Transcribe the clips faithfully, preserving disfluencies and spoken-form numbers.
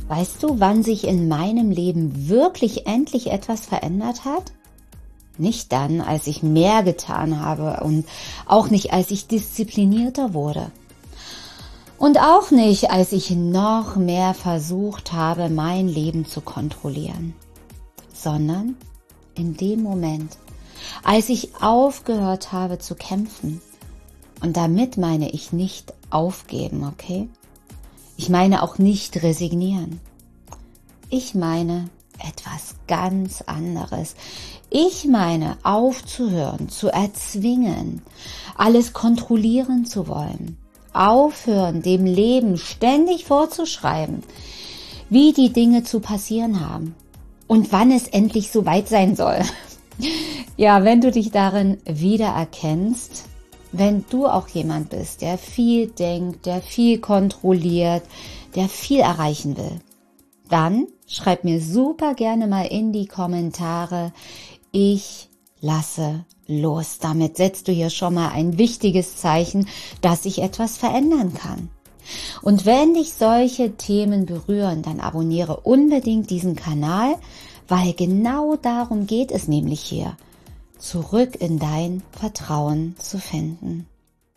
Weißt du, wann sich in meinem Leben wirklich endlich etwas verändert hat? Nicht dann, als ich mehr getan habe und auch nicht, als ich disziplinierter wurde. Und auch nicht, als ich noch mehr versucht habe, mein Leben zu kontrollieren, sondern in dem Moment, als ich aufgehört habe zu kämpfen. Und damit meine ich nicht aufgeben, okay? Ich meine auch nicht resignieren. Ich meine etwas ganz anderes. Ich meine aufzuhören, zu erzwingen, alles kontrollieren zu wollen. Aufhören, dem Leben ständig vorzuschreiben, wie die Dinge zu passieren haben und wann es endlich soweit sein soll. Ja, wenn du dich darin wiedererkennst, wenn du auch jemand bist, der viel denkt, der viel kontrolliert, der viel erreichen will, dann schreib mir super gerne mal in die Kommentare, ich lasse los. Damit setzt du hier schon mal ein wichtiges Zeichen, dass sich etwas verändern kann. Und wenn dich solche Themen berühren, dann abonniere unbedingt diesen Kanal, weil genau darum geht es nämlich hier, zurück in dein Vertrauen zu finden.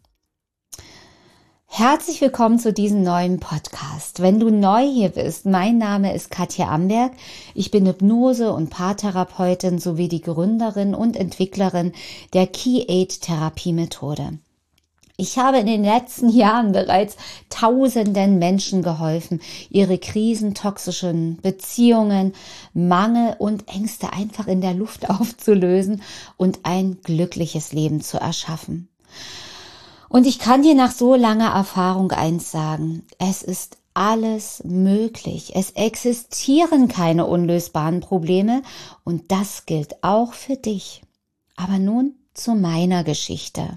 Herzlich willkommen zu diesem neuen Podcast. Wenn du neu hier bist, mein Name ist Katja Amberg. Ich bin Hypnose- und Paartherapeutin sowie die Gründerin und Entwicklerin der Key Age Therapie Methode. Ich habe in den letzten Jahren bereits tausenden Menschen geholfen, ihre krisentoxischen Beziehungen, Mangel und Ängste einfach in der Luft aufzulösen und ein glückliches Leben zu erschaffen. Und ich kann dir nach so langer Erfahrung eins sagen, es ist alles möglich. Es existieren keine unlösbaren Probleme und das gilt auch für dich. Aber nun zu meiner Geschichte.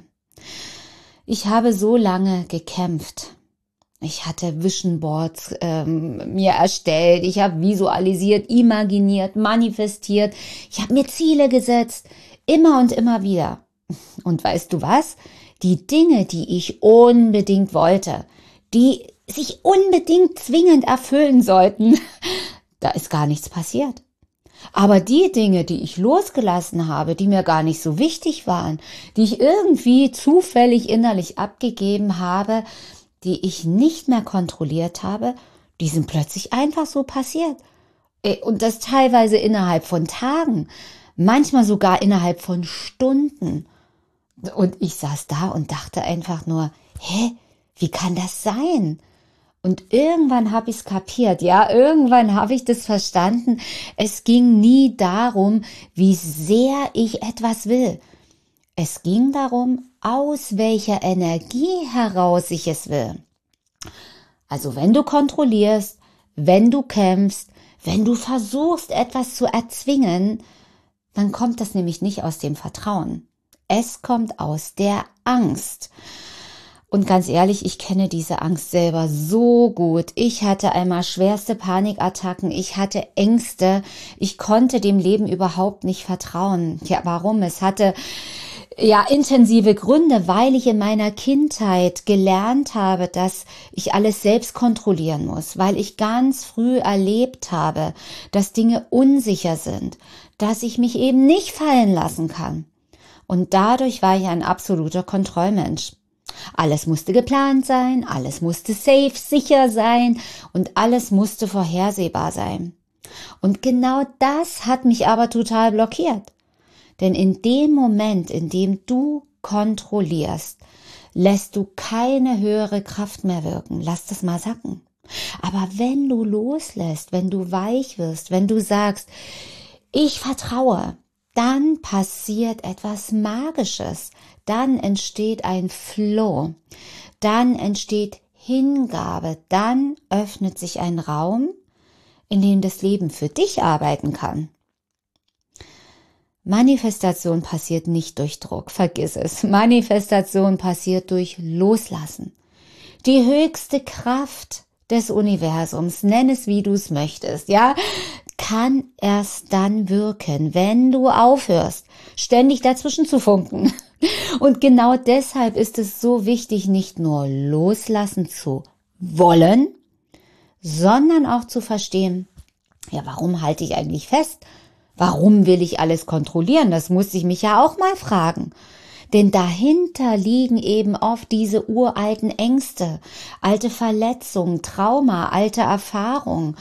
Ich habe so lange gekämpft. Ich hatte Vision Boards ähm, mir erstellt, ich habe visualisiert, imaginiert, manifestiert. Ich habe mir Ziele gesetzt, immer und immer wieder. Und weißt du was? Die Dinge, die ich unbedingt wollte, die sich unbedingt zwingend erfüllen sollten, da ist gar nichts passiert. Aber die Dinge, die ich losgelassen habe, die mir gar nicht so wichtig waren, die ich irgendwie zufällig innerlich abgegeben habe, die ich nicht mehr kontrolliert habe, die sind plötzlich einfach so passiert. Und das teilweise innerhalb von Tagen, manchmal sogar innerhalb von Stunden. Und ich saß da und dachte einfach nur, hä, wie kann das sein? Und irgendwann habe ich es kapiert, ja, irgendwann habe ich das verstanden. Es ging nie darum, wie sehr ich etwas will. Es ging darum, aus welcher Energie heraus ich es will. Also wenn du kontrollierst, wenn du kämpfst, wenn du versuchst, etwas zu erzwingen, dann kommt das nämlich nicht aus dem Vertrauen. Es kommt aus der Angst. Und ganz ehrlich, ich kenne diese Angst selber so gut. Ich hatte einmal schwerste Panikattacken, ich hatte Ängste, ich konnte dem Leben überhaupt nicht vertrauen. Ja, warum? Es hatte ja intensive Gründe, weil ich in meiner Kindheit gelernt habe, dass ich alles selbst kontrollieren muss, weil ich ganz früh erlebt habe, dass Dinge unsicher sind, dass ich mich eben nicht fallen lassen kann. Und dadurch war ich ein absoluter Kontrollmensch. Alles musste geplant sein, alles musste safe, sicher sein und alles musste vorhersehbar sein. Und genau das hat mich aber total blockiert. Denn in dem Moment, in dem du kontrollierst, lässt du keine höhere Kraft mehr wirken. Lass das mal sacken. Aber wenn du loslässt, wenn du weich wirst, wenn du sagst, ich vertraue, dann passiert etwas Magisches, dann entsteht ein Flow, dann entsteht Hingabe, dann öffnet sich ein Raum, in dem das Leben für dich arbeiten kann. Manifestation passiert nicht durch Druck, vergiss es. Manifestation passiert durch Loslassen. Die höchste Kraft des Universums, nenn es wie du es möchtest, ja, kann erst dann wirken, wenn du aufhörst, ständig dazwischen zu funken. Und genau deshalb ist es so wichtig, nicht nur loslassen zu wollen, sondern auch zu verstehen, ja, warum halte ich eigentlich fest? Warum will ich alles kontrollieren? Das muss ich mich ja auch mal fragen. Denn dahinter liegen eben oft diese uralten Ängste, alte Verletzungen, Trauma, alte Erfahrungen.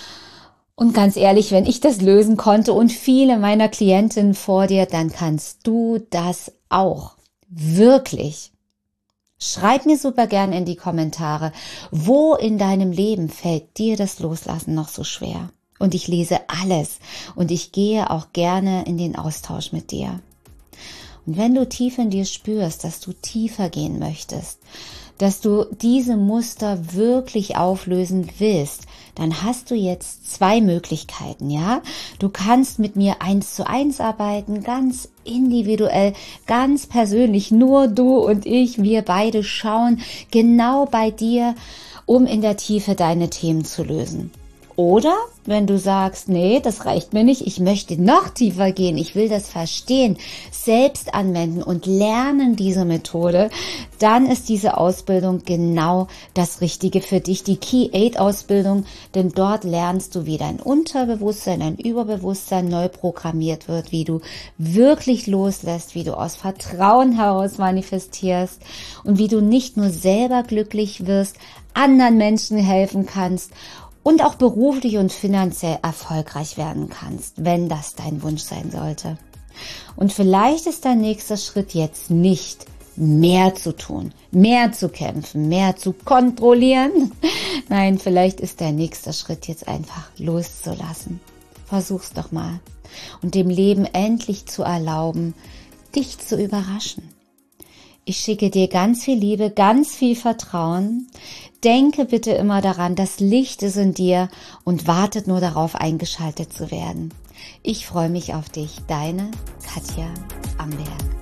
Und ganz ehrlich, wenn ich das lösen konnte und viele meiner Klientinnen vor dir, dann kannst du das auch. Wirklich. Schreib mir super gern in die Kommentare, wo in deinem Leben fällt dir das Loslassen noch so schwer? Und ich lese alles und ich gehe auch gerne in den Austausch mit dir. Und wenn du tief in dir spürst, dass du tiefer gehen möchtest, dass du diese Muster wirklich auflösen willst, dann hast du jetzt zwei Möglichkeiten, ja? Du kannst mit mir eins zu eins arbeiten, ganz individuell, ganz persönlich, nur du und ich, wir beide schauen genau bei dir, um in der Tiefe deine Themen zu lösen. Oder wenn du sagst, nee, das reicht mir nicht, ich möchte noch tiefer gehen, ich will das verstehen, selbst anwenden und lernen diese Methode, dann ist diese Ausbildung genau das Richtige für dich, die Key acht Ausbildung, denn dort lernst du, wie dein Unterbewusstsein, dein Überbewusstsein neu programmiert wird, wie du wirklich loslässt, wie du aus Vertrauen heraus manifestierst und wie du nicht nur selber glücklich wirst, anderen Menschen helfen kannst und auch beruflich und finanziell erfolgreich werden kannst, wenn das dein Wunsch sein sollte. Und vielleicht ist dein nächster Schritt jetzt nicht mehr zu tun, mehr zu kämpfen, mehr zu kontrollieren. Nein, vielleicht ist der nächste Schritt jetzt einfach loszulassen. Versuch's doch mal und dem Leben endlich zu erlauben, dich zu überraschen. Ich schicke dir ganz viel Liebe, ganz viel Vertrauen. Denke bitte immer daran, das Licht ist in dir und wartet nur darauf, eingeschaltet zu werden. Ich freue mich auf dich, deine Katja Amberg.